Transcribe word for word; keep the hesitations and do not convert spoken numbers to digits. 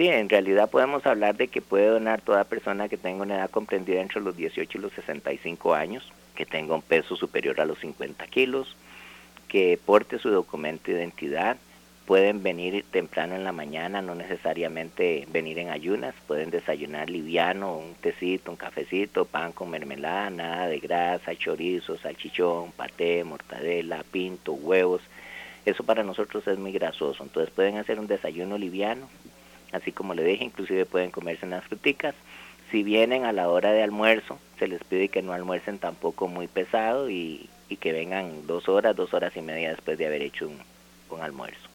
Sí, en realidad podemos hablar de que puede donar toda persona que tenga una edad comprendida entre los dieciocho y los sesenta y cinco años, que tenga un peso superior a los cincuenta kilos, que porte su documento de identidad. Pueden venir temprano en la mañana, no necesariamente venir en ayunas, pueden desayunar liviano, un tecito, un cafecito, pan con mermelada, nada de grasa, chorizo, salchichón, paté, mortadela, pinto, huevos. Eso para nosotros es muy grasoso, entonces pueden hacer un desayuno liviano, así como le dije, inclusive pueden comerse unas fruticas. Si vienen a la hora de almuerzo, se les pide que no almuercen tampoco muy pesado y, y que vengan dos horas, dos horas y media después de haber hecho un, un almuerzo.